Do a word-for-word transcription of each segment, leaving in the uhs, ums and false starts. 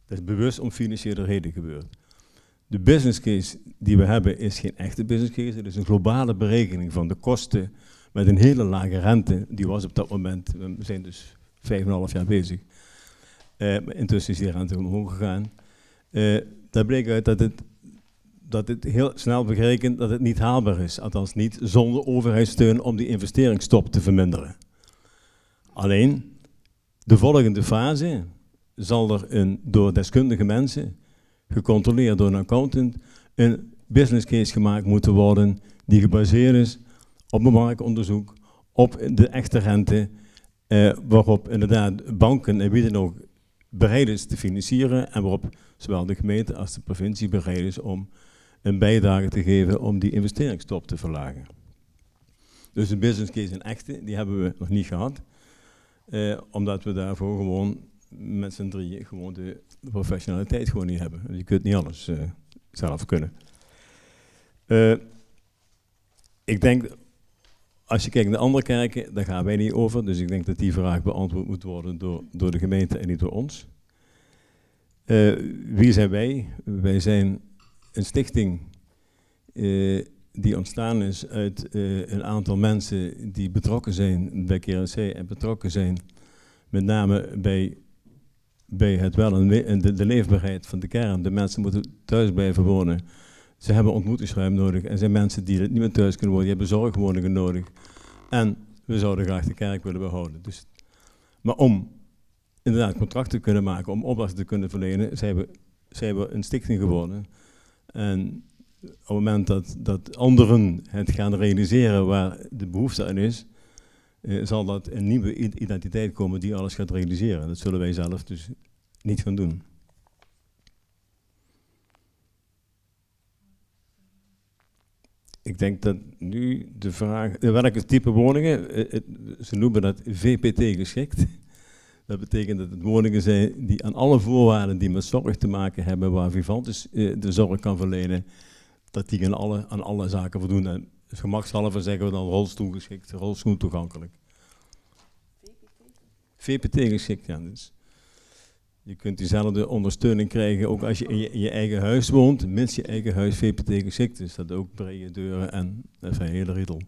Dat is bewust om financiële reden gebeurd. De business case die we hebben is geen echte business case. Het is een globale berekening van de kosten met een hele lage rente. Die was op dat moment, we zijn dus vijf en een half jaar bezig. Uh, intussen is die rente omhoog gegaan. Uh, daar bleek uit dat het, dat het heel snel berekent dat het niet haalbaar is. Althans niet zonder overheidssteun om die investeringsstop te verminderen. Alleen, de volgende fase zal er een, door deskundige mensen, gecontroleerd door een accountant, een business case gemaakt moeten worden die gebaseerd is op een marktonderzoek, op de echte rente, eh, waarop inderdaad banken en wie dan ook bereid is te financieren en waarop zowel de gemeente als de provincie bereid is om een bijdrage te geven om die investeringsstop te verlagen. Dus een business case in echte, die hebben we nog niet gehad, eh, omdat we daarvoor gewoon met z'n drieën gewoon de professionaliteit gewoon niet hebben. Je kunt niet alles uh, zelf kunnen. Uh, ik denk, als je kijkt naar andere kerken, daar gaan wij niet over. Dus ik denk dat die vraag beantwoord moet worden door, door de gemeente en niet door ons. Uh, wie zijn wij? Wij zijn een stichting uh, die ontstaan is uit uh, een aantal mensen die betrokken zijn bij K R N C en betrokken zijn met name bij bij het wel en de, de leefbaarheid van de kern. De mensen moeten thuis blijven wonen. Ze hebben ontmoetingsruimte nodig. En zijn mensen die niet meer thuis kunnen wonen, die hebben zorgwoningen nodig. En we zouden graag de kerk willen behouden. Dus, maar om inderdaad contracten te kunnen maken, om opdrachten te kunnen verlenen, zijn we, zijn we een stichting geworden. En op het moment dat, dat anderen het gaan realiseren waar de behoefte aan is, Uh, zal dat een nieuwe identiteit komen die alles gaat realiseren. Dat zullen wij zelf dus niet gaan doen. Ik denk dat nu de vraag, uh, welke type woningen, uh, uh, ze noemen dat V P T geschikt. Dat betekent dat het woningen zijn die aan alle voorwaarden die met zorg te maken hebben, waar Vivantes uh, de zorg kan verlenen, dat die aan alle, aan alle zaken voldoen. En gemakshalve zeggen we dan rolstoelgeschikt, rolstoel toegankelijk. V P T geschikt, ja. Dus je kunt diezelfde ondersteuning krijgen, ook als je in je, in je eigen huis woont, mits je eigen huis V P T geschikt is. Dat ook brede deuren en dat is een hele riedel.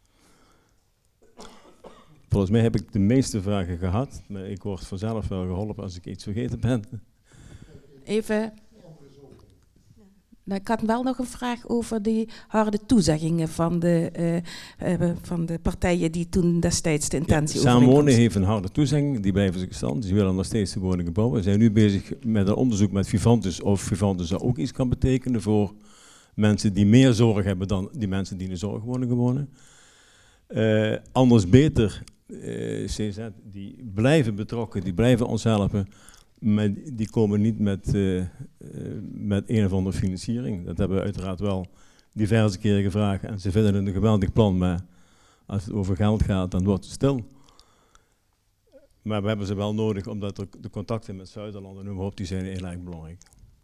Volgens mij heb ik de meeste vragen gehad, maar ik word vanzelf wel geholpen als ik iets vergeten ben. Even... Nou, ik had wel nog een vraag over die harde toezeggingen van de, uh, uh, van de partijen die toen destijds de intentie ja, Samenwonen heeft een harde toezegging, die blijven zich stand. Die willen nog steeds de woningen bouwen. We zijn nu bezig met een onderzoek met Vivantes of Vivantes ook iets kan betekenen voor mensen die meer zorg hebben dan die mensen die in de zorgwoningen wonen. Uh, anders beter, uh, C Z, die blijven betrokken, die blijven ons helpen. Maar die komen niet met, uh, uh, met een of andere financiering. Dat hebben we uiteraard wel diverse keren gevraagd. En ze vinden het een geweldig plan, maar als het over geld gaat, dan wordt het stil. Maar we hebben ze wel nodig, omdat er de contacten met Zuiderland en noem op, die zijn heel erg belangrijk.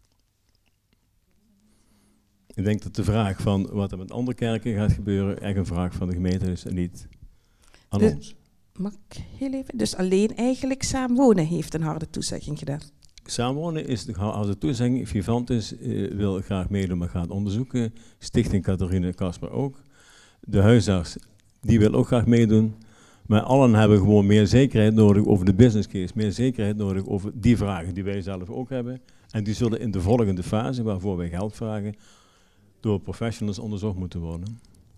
Ik denk dat de vraag van wat er met andere kerken gaat gebeuren, echt een vraag van de gemeente is en niet aan de ons. Mag ik heel even? Dus alleen eigenlijk Samenwonen heeft een harde toezegging gedaan? Samenwonen is de harde toezegging. Vivantes uh, wil graag meedoen, maar gaat onderzoeken. Stichting Catharine Kasper ook. De huisarts, die wil ook graag meedoen. Maar allen hebben gewoon meer zekerheid nodig over de business case. Meer zekerheid nodig over die vragen die wij zelf ook hebben. En die zullen in de volgende fase, waarvoor wij geld vragen, door professionals onderzocht moeten worden.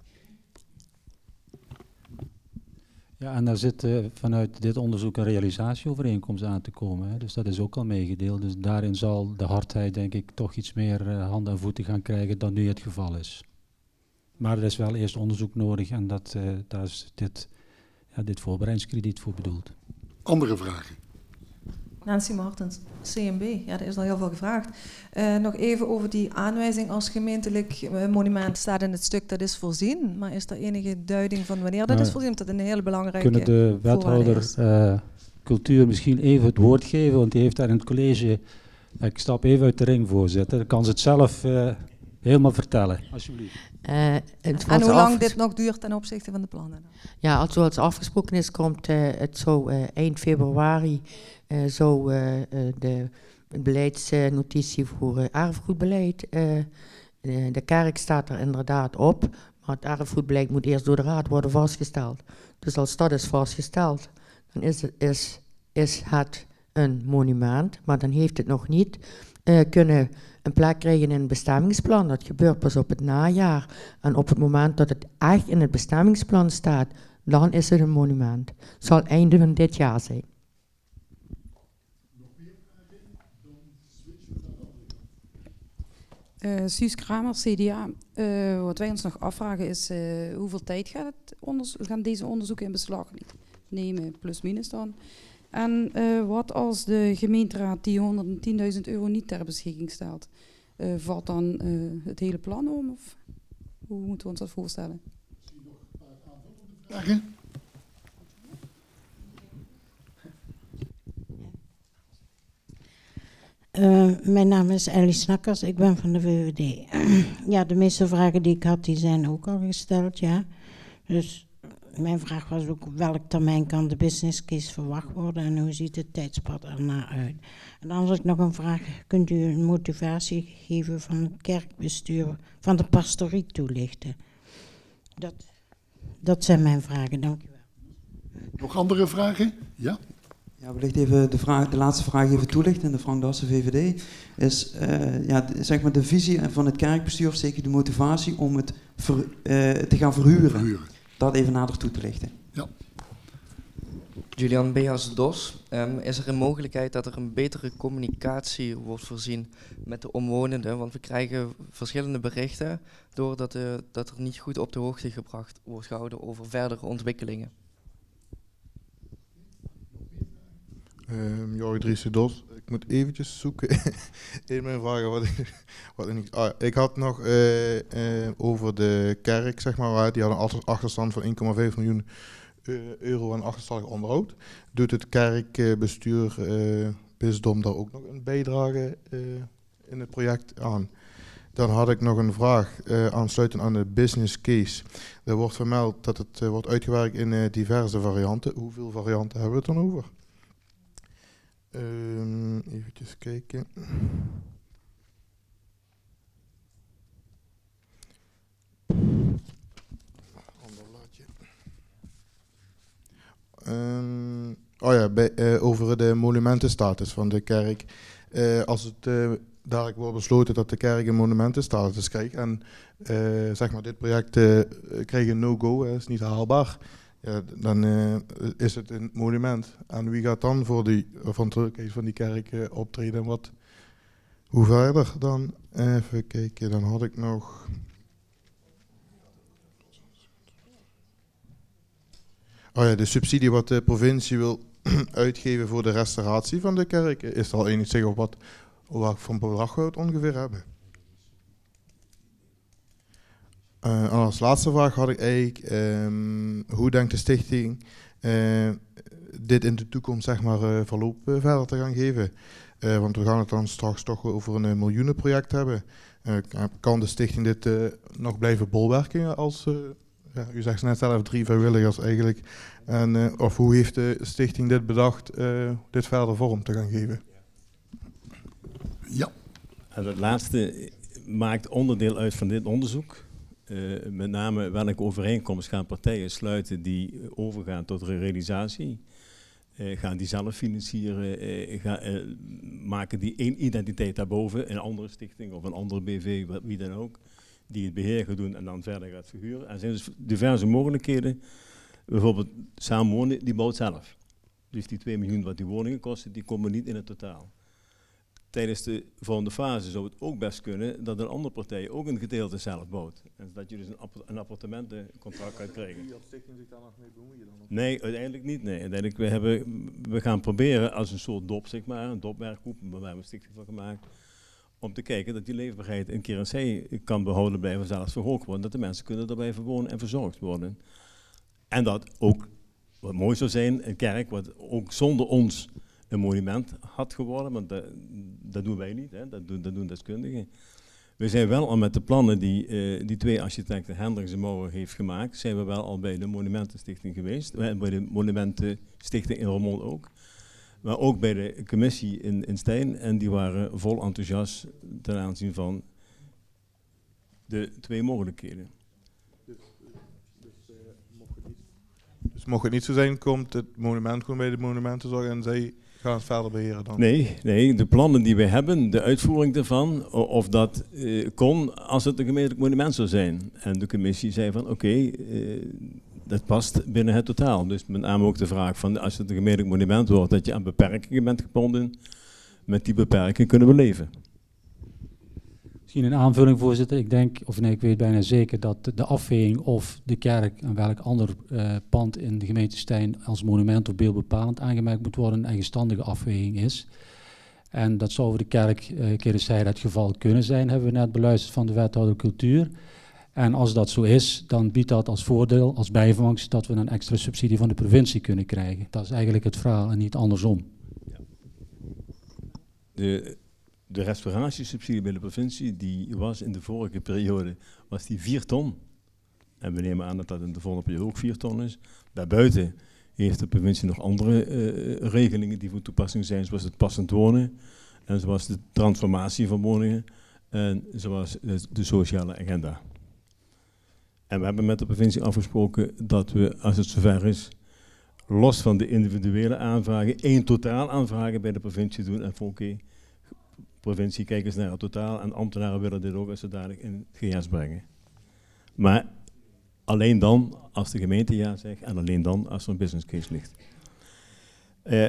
Ja, en daar zit uh, vanuit dit onderzoek een realisatieovereenkomst aan te komen. Hè. Dus dat is ook al meegedeeld. Dus daarin zal de hardheid, denk ik, toch iets meer uh, handen en voeten gaan krijgen dan nu het geval is. Maar er is wel eerst onderzoek nodig en dat, uh, daar is dit, ja, dit voorbereidingskrediet voor bedoeld. Andere vragen? Nancy Martens, C M B. Ja, er is al heel veel gevraagd. Uh, nog even over die aanwijzing als gemeentelijk uh, monument. Staat in het stuk dat is voorzien. Maar is er enige duiding van wanneer dat uh, is voorzien? Omdat dat een hele belangrijke kunnen de wethouder uh, cultuur misschien even het woord geven? Want die heeft daar in het college... Ik stap even uit de ring, voorzitter. Dan kan ze het zelf uh, helemaal vertellen. Alsjeblieft. Uh, het en hoe lang dit nog duurt ten opzichte van de plannen? Ja, als zoals afgesproken is, komt uh, het zo uh, eind februari... Uh, zo uh, uh, de beleidsnotitie voor uh, erfgoedbeleid. Uh, uh, de kerk staat er inderdaad op, maar het erfgoedbeleid moet eerst door de raad worden vastgesteld. Dus als dat is vastgesteld, dan is het, is, is het een monument, maar dan heeft het nog niet uh, kunnen een plek krijgen in het bestemmingsplan. Dat gebeurt pas op het najaar. En op het moment dat het echt in het bestemmingsplan staat, dan is het een monument. Het zal einde van dit jaar zijn. Uh, Suus Kramer, C D A. Uh, wat wij ons nog afvragen is, uh, hoeveel tijd gaat het onderzo- gaan deze onderzoeken in beslag nemen, plus minus dan? En uh, wat als de gemeenteraad die honderdtienduizend euro niet ter beschikking stelt? Uh, valt dan uh, het hele plan om? Of hoe moeten we ons dat voorstellen? Vragen? Uh, mijn naam is Ellie Snakkers, ik ben van de V V D. Ja, de meeste vragen die ik had, die zijn ook al gesteld, ja. Dus mijn vraag was ook op welk termijn kan de business case verwacht worden en hoe ziet het tijdspad ernaar uit. En dan had ik nog een vraag, kunt u een motivatie geven van het kerkbestuur, van de pastorie toelichten? Dat, dat zijn mijn vragen, dank u wel. Nog andere vragen? Ja? Ja, wellicht even de, vraag, de laatste vraag even toelichten. De Frank Dassen, V V D, is uh, ja, de, zeg maar de visie van het kerkbestuur, of zeker de motivatie om het ver, uh, te gaan verhuren. verhuren. Dat even nader toe te lichten. Ja. Julian Beas Dos, um, is er een mogelijkheid dat er een betere communicatie wordt voorzien met de omwonenden? Want we krijgen verschillende berichten doordat uh, dat er niet goed op de hoogte gebracht wordt gehouden over verdere ontwikkelingen. Um, Jorg Driessen Dos. Ik moet eventjes zoeken in mijn vragen wat ik, wat ik niet... Ah, ik had nog uh, uh, over de kerk, zeg maar, die had een achterstand van één komma vijf miljoen uh, euro aan achterstallig onderhoud. Doet het kerkbestuur, uh, bisdom daar ook nog een bijdrage uh, in het project aan? Dan had ik nog een vraag uh, aansluitend aan de business case. Er wordt vermeld dat het uh, wordt uitgewerkt in uh, diverse varianten. Hoeveel varianten hebben we het dan over? Um, eventjes kijken. Ander blaadje. Um, oh ja, bij, uh, over de monumentenstatus van de kerk. Uh, als het uh, dadelijk wordt besloten dat de kerk een monumentenstatus krijgt en uh, zeg maar dit project uh, krijgt een no-go, is niet haalbaar. Ja, dan uh, is het een monument. En wie gaat dan voor die verantwoordelijkheid van die kerk uh, optreden en wat? Hoe verder dan? Even kijken, dan had ik nog... Oh ja, de subsidie wat de provincie wil uitgeven voor de restauratie van de kerk. Is er al enig zeggen op wat, wat voor bedrag we het ongeveer hebben? Uh, als laatste vraag had ik eigenlijk, um, hoe denkt de stichting uh, dit in de toekomst zeg maar, uh, verloop uh, verder te gaan geven? Uh, want we gaan het dan straks toch over een uh, miljoenenproject hebben. Uh, kan de stichting dit uh, nog blijven bolwerken als, uh, ja, u zegt net zelf drie vrijwilligers eigenlijk. En, uh, of hoe heeft de stichting dit bedacht, uh, dit verder vorm te gaan geven? Ja. En het laatste maakt onderdeel uit van dit onderzoek. Uh, met name welke overeenkomst gaan partijen sluiten die uh, overgaan tot realisatie. Uh, gaan die zelf financieren, uh, gaan, uh, maken die één identiteit daarboven, een andere stichting of een andere B V, wie dan ook, die het beheer gaat doen en dan verder gaat verhuren. Er zijn dus diverse mogelijkheden. Bijvoorbeeld samenwonen, die bouwt zelf. Dus die twee miljoen wat die woningen kosten, die komen niet in het totaal. Tijdens de volgende fase zou het ook best kunnen dat een andere partij ook een gedeelte zelf bouwt. En dat je dus een, app een appartementencontract gaat krijgen. Wie als stichting zich daar nog mee bemoeien dan? Nee, uiteindelijk niet. Nee. Uiteindelijk we hebben, we gaan proberen als een soort dop, zeg maar, een dopwerkgroep, waar we een stichting van gemaakt, om te kijken dat die leefbaarheid een keer in C kan behouden blijven, zelfs verhoogd worden. Dat de mensen kunnen erbij wonen en verzorgd worden. En dat ook, wat mooi zou zijn, een kerk wat ook zonder ons een monument had geworden, want dat, dat doen wij niet, hè. Dat, doen, dat doen deskundigen. We zijn wel al met de plannen die uh, die twee architecten, Hendricks en Maurer, heeft gemaakt, zijn we wel al bij de Monumentenstichting geweest, bij de Monumentenstichting in Roermond ook. maar ook bij de commissie in, in Stijn. En die waren vol enthousiast ten aanzien van de twee mogelijkheden. Dus, dus, uh, mocht het niet, dus mocht het niet zo zijn, komt het monument gewoon bij de monumentenzorg en zij gaan het verder beheren dan? Nee, nee, de plannen die we hebben, de uitvoering daarvan, of dat uh, kon als het een gemeentelijk monument zou zijn. En de commissie zei van oké, okay, uh, dat past binnen het totaal. Dus met name ook de vraag van als het een gemeentelijk monument wordt, dat je aan beperkingen bent gebonden. Met die beperkingen kunnen we leven. Misschien een aanvulling, voorzitter. Ik denk, of nee, ik weet bijna zeker dat de afweging of de kerk en welk ander uh, pand in de gemeente Stijn als monument of beeldbepalend aangemerkt moet worden een eigenstandige afweging is. En dat zou voor de kerk uh, Kerenzijde het geval kunnen zijn, hebben we net beluisterd van de wethouder cultuur. En als dat zo is, dan biedt dat als voordeel, als bijvangst, dat we een extra subsidie van de provincie kunnen krijgen. Dat is eigenlijk het verhaal en niet andersom. Ja. De, de restauratiesubsidie bij de provincie, die was in de vorige periode was die vier ton. En we nemen aan dat dat in de volgende periode ook vier ton is. Daarbuiten heeft de provincie nog andere uh, regelingen die van toepassing zijn, zoals het passend wonen en zoals de transformatie van woningen en zoals de, de sociale agenda. En we hebben met de provincie afgesproken dat we, als het zover is, los van de individuele aanvragen, één totaal aanvragen bij de provincie doen. En voor oké, okay, provincie, kijk eens naar het totaal. En ambtenaren willen dit ook als ze dadelijk in het G S brengen. Maar alleen dan als de gemeente ja zegt en alleen dan als er een business case ligt. Uh,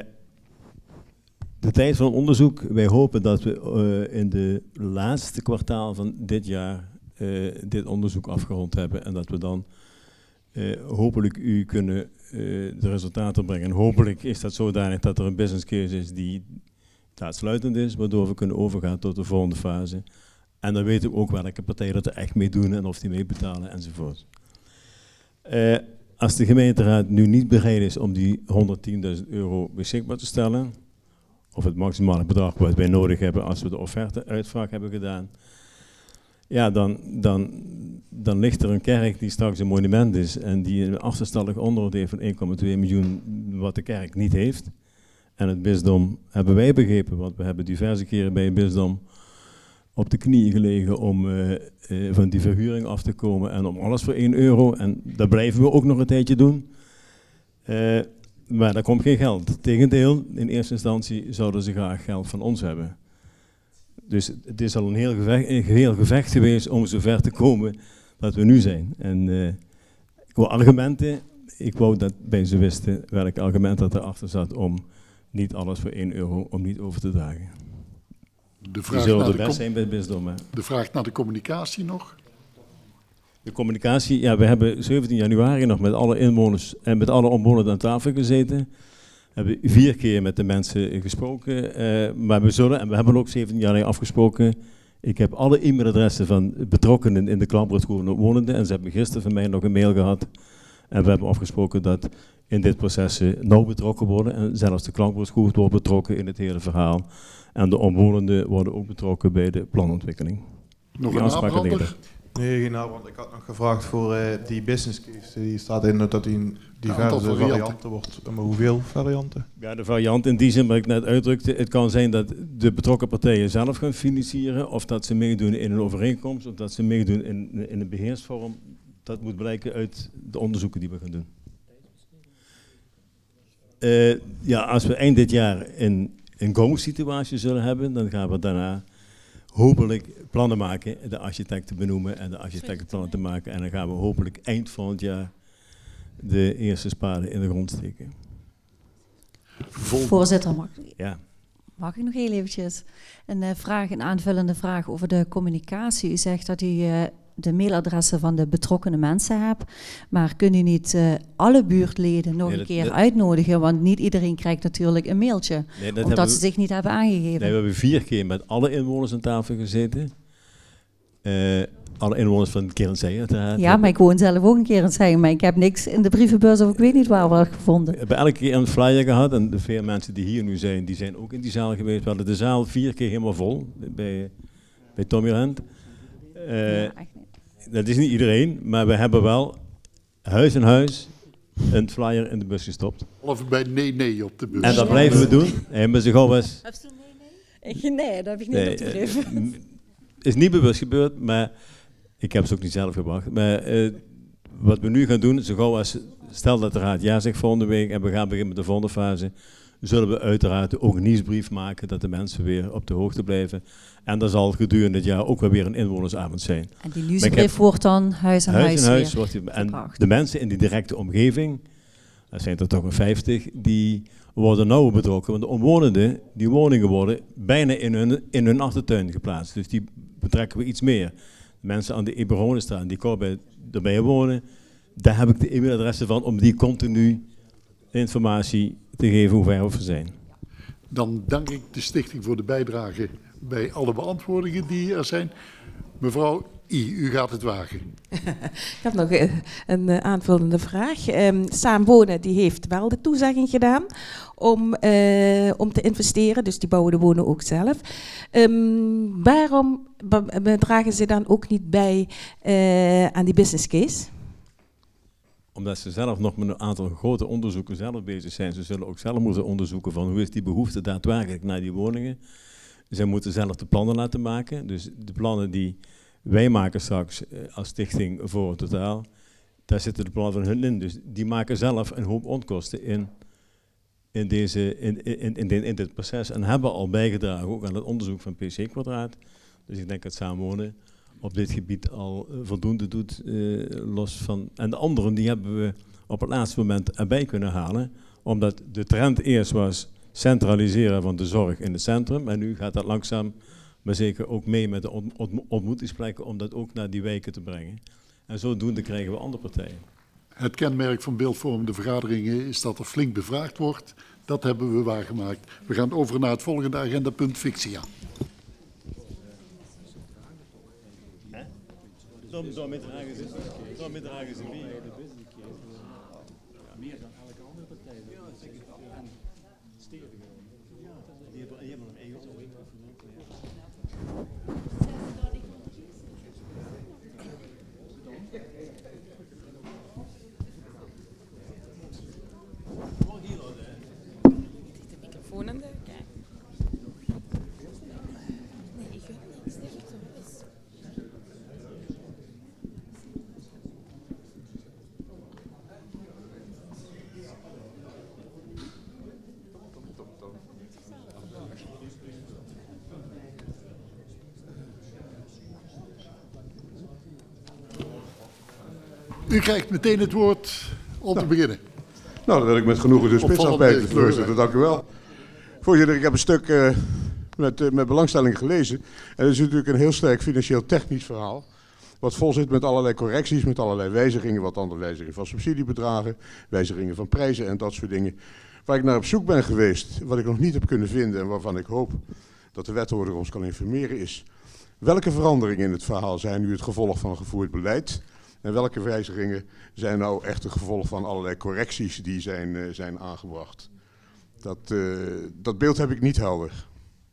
de tijd van onderzoek, wij hopen dat we uh, in de laatste kwartaal van dit jaar Uh, dit onderzoek afgerond hebben en dat we dan uh, hopelijk u kunnen uh, de resultaten brengen. En hopelijk is dat zodanig dat er een business case is die uitsluitend is, waardoor we kunnen overgaan tot de volgende fase. En dan weten we ook welke partijen dat er echt mee doen en of die meebetalen enzovoort. Uh, als de gemeenteraad nu niet bereid is om die honderdtienduizend euro beschikbaar te stellen, of het maximale bedrag wat wij nodig hebben als we de offerte-uitvraag hebben gedaan, ja, dan, dan, dan ligt er een kerk die straks een monument is en die een achterstallig onderhoud heeft van één komma twee miljoen, wat de kerk niet heeft. En het bisdom hebben wij begrepen, want we hebben diverse keren bij het bisdom op de knieën gelegen om uh, uh, van die verhuring af te komen en om alles voor één euro. En dat blijven we ook nog een tijdje doen. Uh, maar daar komt geen geld. Tegendeel, in eerste instantie zouden ze graag geld van ons hebben. Dus het is al een heel gevecht, een heel gevecht geweest om zover te komen dat we nu zijn. En uh, ik wou argumenten, ik wou dat bij ze wisten welk argument dat erachter zat om niet alles voor één euro om niet over te dragen. De vraag, Die zullen naar de de, best zijn bij het bisdom. Hè. de vraag naar de communicatie nog. De communicatie, ja, we hebben zeventien januari nog met alle inwoners en met alle omwonenden aan tafel gezeten. We hebben vier keer met de mensen gesproken, uh, maar we zullen, en we hebben ook zeventien januari afgesproken. Ik heb alle e-mailadressen van betrokkenen in de Klampbroedgroep wonenden en ze hebben gisteren van mij nog een mail gehad. En we hebben afgesproken dat in dit proces ze nauw betrokken worden en zelfs de Klampbroedgroep wordt betrokken in het hele verhaal. En de omwonenden worden ook betrokken bij de planontwikkeling. Nog Die een afspraken liggen nabrander? er. Nee, geen nabrand. Ik had nog gevraagd voor uh, die business case. Die staat in dat die in diverse aantal varianten. varianten wordt. Maar hoeveel varianten? Ja, de variant in die zin wat ik net uitdrukte, het kan zijn dat de betrokken partijen zelf gaan financieren, of dat ze meedoen in een overeenkomst, of dat ze meedoen in, in een beheersvorm. Dat moet blijken uit de onderzoeken die we gaan doen. Uh, ja, als we eind dit jaar een, een go-situatie zullen hebben, dan gaan we daarna hopelijk plannen maken, de architecten benoemen en de architectenplannen te maken. En dan gaan we hopelijk eind van het jaar de eerste spaden in de grond steken. Voorzitter, mag, ja. mag ik nog heel eventjes een uh, vraag, een aanvullende vraag over de communicatie. U zegt dat u uh, de mailadressen van de betrokkenen mensen hebt, maar kun u niet uh, alle buurtleden nog nee, een dat, keer dat, uitnodigen? Want niet iedereen krijgt natuurlijk een mailtje, nee, omdat ze we, zich niet hebben aangegeven. Nee, we hebben vier keer met alle inwoners aan tafel gezeten. Uh, alle inwoners van Kerenzijde uiteraard. Ja, maar ik woon zelf ook een keer in Zijgen, maar ik heb niks in de brievenbus of ik weet niet waar we gevonden. We hebben elke keer een flyer gehad en de veel mensen die hier nu zijn, die zijn ook in die zaal geweest. We hadden de zaal vier keer helemaal vol bij, bij Tommy Rent. Uh, ja, dat is niet iedereen, maar we hebben wel huis in huis een flyer in de bus gestopt. Of bij nee, nee op de bus. En dat blijven we doen. En we zeggen gauw eens... Heb je nee, nee? Nee, dat heb ik niet Nee, opgegeven. Het is niet bewust gebeurd, maar ik heb ze ook niet zelf gebracht. Maar uh, wat we nu gaan doen, zo gauw als, stel dat de raad ja zegt volgende week en we gaan beginnen met de volgende fase, zullen we uiteraard ook een nieuwsbrief maken dat de mensen weer op de hoogte blijven. En er zal gedurende het jaar ook wel weer een inwonersavond zijn. En die nieuwsbrief wordt dan huis aan huis, huis, en huis weer wordt die, En gebracht. de mensen in die directe omgeving, dat zijn er toch een vijftig, die worden nauw betrokken. Want de omwonenden, die woningen worden bijna in hun, in hun achtertuin geplaatst. Dus die betrekken we iets meer. De mensen aan de Eberonenstraat, die kort erbij wonen, daar heb ik de e-mailadressen van om die continu informatie te geven hoe ver we zijn. Dan dank ik de stichting voor de bijdrage bij alle beantwoordingen die er zijn. Mevrouw I, u gaat het wagen. Ik heb nog een, een aanvullende vraag. Um, Saamwonen die heeft wel de toezegging gedaan om, uh, om te investeren, dus die bouwen de wonen ook zelf. Um, waarom dragen ze dan ook niet bij uh, aan die business case? Omdat ze zelf nog met een aantal grote onderzoeken zelf bezig zijn. Ze zullen ook zelf moeten onderzoeken van hoe is die behoefte daadwerkelijk naar die woningen. Zij moeten zelf de plannen laten maken. Dus de plannen die wij maken straks als stichting voor Totaal, daar zitten de plannen van hun in. Dus die maken zelf een hoop onkosten in, in, deze, in, in, in, in dit proces. En hebben al bijgedragen ook aan het onderzoek van P C Kwadraat. Dus ik denk dat Samenwonen op dit gebied al uh, voldoende doet, uh, los van... En de anderen die hebben we op het laatste moment erbij kunnen halen, omdat de trend eerst was centraliseren van de zorg in het centrum. En nu gaat dat langzaam, maar zeker ook mee met de ont ont ontmoetingsplekken om dat ook naar die wijken te brengen. En zodoende krijgen we andere partijen. Het kenmerk van beeldvormende vergaderingen is dat er flink bevraagd wordt. Dat hebben we waargemaakt. We gaan over naar het volgende agendapunt, Fixia. Zo middragen ze, zo middragen ze wie? Meer dan elke andere partij. Ja, zeker. En steviger. Ja, die hebben, die hebben een eigen ontwikkeling. De microfoon aan de kijk. Nee, ik weet niks. Zeg het zo is. U krijgt meteen het woord om te beginnen. Nou, dan wil ik met genoegen de spits Opvallende afbijten, kleuren. voorzitter. Dank u wel. Voorzitter, ik heb een stuk uh, met, uh, met belangstelling gelezen. En het is natuurlijk een heel sterk financieel-technisch verhaal. Wat vol zit met allerlei correcties, met allerlei wijzigingen. Wat andere wijzigingen van subsidiebedragen, wijzigingen van prijzen en dat soort dingen. Waar ik naar op zoek ben geweest, wat ik nog niet heb kunnen vinden en waarvan ik hoop dat de wethouder ons kan informeren is: welke veranderingen in het verhaal zijn nu het gevolg van gevoerd beleid? En welke wijzigingen zijn nou echt het gevolg van allerlei correcties die zijn, uh, zijn aangebracht? Dat, uh, dat beeld heb ik niet helder.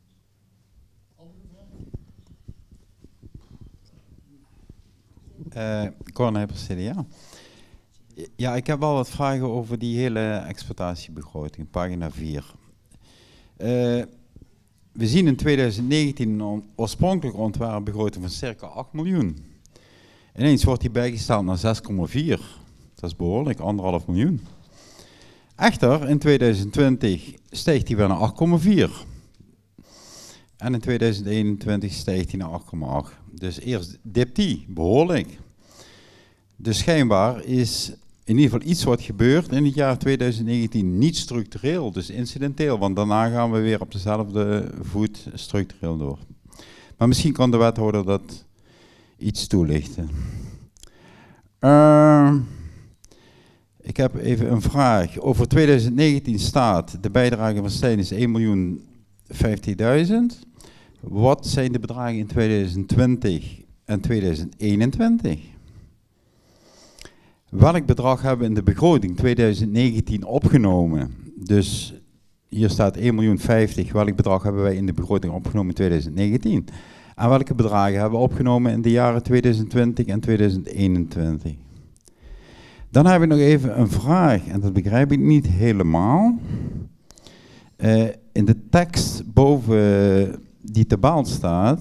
Uh, Cornijper, C D A. Ja, ik heb wel wat vragen over die hele exploitatiebegroting, pagina vier. Uh, we zien in twintig negentien een oorspronkelijke ontwerpbegroting van circa acht miljoen. Ineens wordt die bijgesteld naar zes komma vier. Dat is behoorlijk, anderhalf miljoen. Echter, in twintig twintig stijgt die weer naar acht komma vier. En in twintig eenentwintig stijgt die naar acht komma acht. Dus eerst dipt die, behoorlijk. Dus schijnbaar is in ieder geval iets wat gebeurt in het jaar twintig negentien niet structureel, dus incidenteel. Want daarna gaan we weer op dezelfde voet structureel door. Maar misschien kan de wethouder dat iets toelichten. Uh, ik heb even een vraag. Over twintig negentien staat de bijdrage van Stijn is één miljoen vijftigduizend. Wat zijn de bedragen in twintig twintig en twintig eenentwintig? Welk bedrag hebben we in de begroting twintig negentien opgenomen? Dus hier staat één miljoen vijftig. Welk bedrag hebben wij in de begroting opgenomen in twintig negentien? En welke bedragen hebben we opgenomen in de jaren twintig twintig en twintig eenentwintig? Dan heb ik nog even een vraag, en dat begrijp ik niet helemaal. Uh, in de tekst boven die te baal staat,